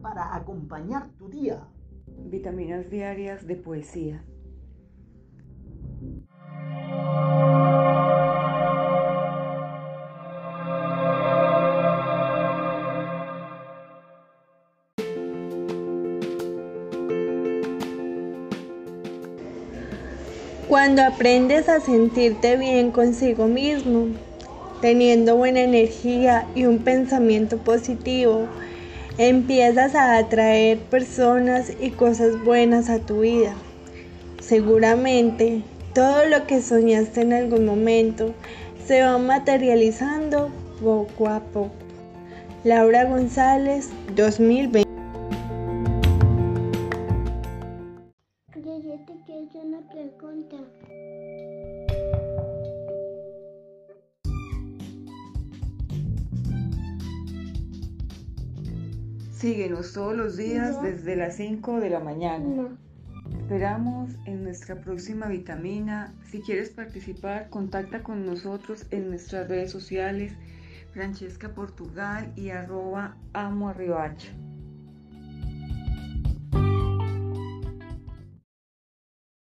para acompañar tu día. Vitaminas diarias de poesía. Cuando aprendes a sentirte bien consigo mismo, teniendo buena energía y un pensamiento positivo, empiezas a atraer personas y cosas buenas a tu vida. Seguramente todo lo que soñaste en algún momento se va materializando poco a poco. Laura González, 2020. Yo te quiero hacer una pregunta. Síguenos todos los días desde las 5 de la mañana. Esperamos en nuestra próxima vitamina. Si quieres participar, contacta con nosotros en nuestras redes sociales, Francesca Portugal y @AmoArribacha.